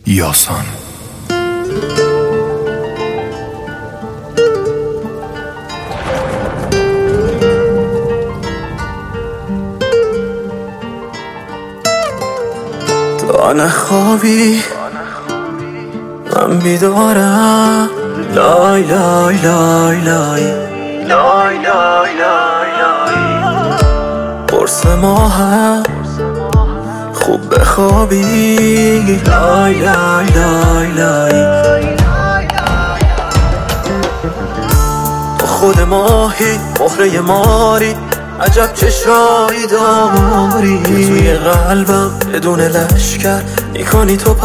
یاسان. تا نخوابی من بیدارم، لای لای لای لای لای لای لای لای. قرص ما هم خوب بخوابی، لای لای لای لای. تو خود ماهی مهره ماری، عجب چشایی داری توی قلبم بدون لشکر میکنی تو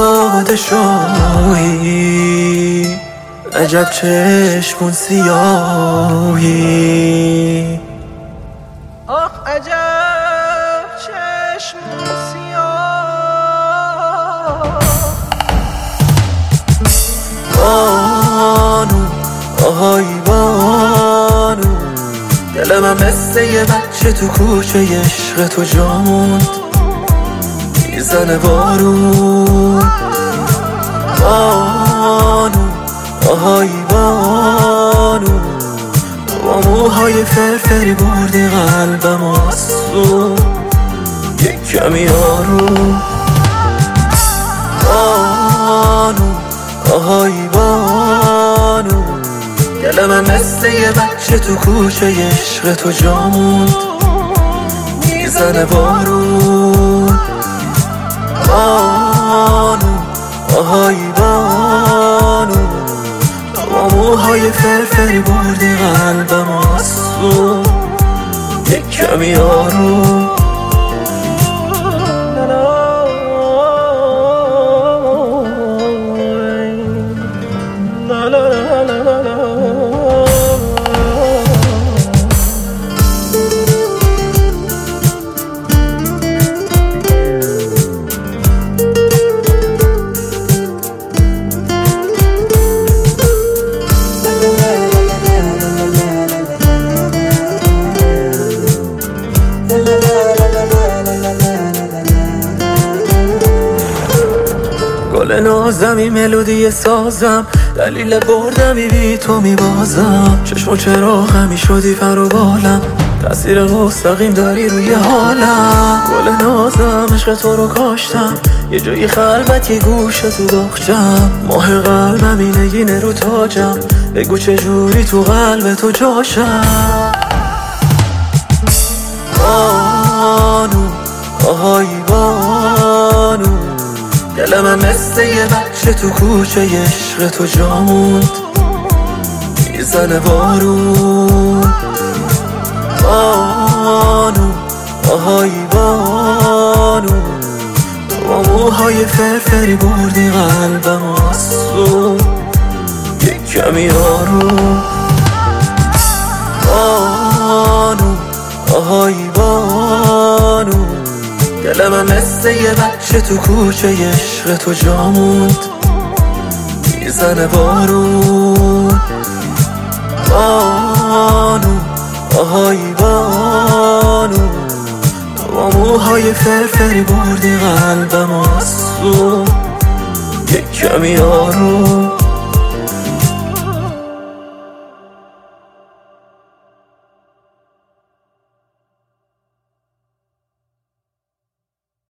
پادشاهی. عجب چشمون سیاهی، آخ عجب چشمون سیاه. بانو آهای بانو، دل من مثل یه بچه تو کوچه عشق تو جا موند، میزنه بارون. بانو آهای بانو، با موهای فرفری بردی قلبم آسون، یک کمی آروم. بانو آهای بانو، دل من مثل یه بچه تو کوچه عشق تو جا موند، میزنه بارون. بانو آهای بانو، با موهای فرفری بردی قلبم آسون، یک کمی آروم. گل نازمی ملودی سازم، دلیل بردمی بی تو میبازم. چشم و چراغ همی شدی پر و بالم، تأثیر مستقیم داری روی حالم. گل نازم عشق تو رو کاشتم، یه جایی خلوت یه گوشه تو باغچم. ماه قلبم اینگینه رو تاجم، بگو چجوری تو قلب تو جاشم. بانو آهای بانو، دل من مثل یه بچه تو کوچه عشق تو جا موند، میزنه بارون. بانو آهای بانو، با موهای فرفری بردی قلبم آسون، یک کمی آروم. بانو آهای بانو، دل من مثل یه بچه تو کوچه عشق تو جا موند، میزنه بارون. بانو آهای بانو، با موهای فرفری بردی قلبم آسون، یک کمی آروم.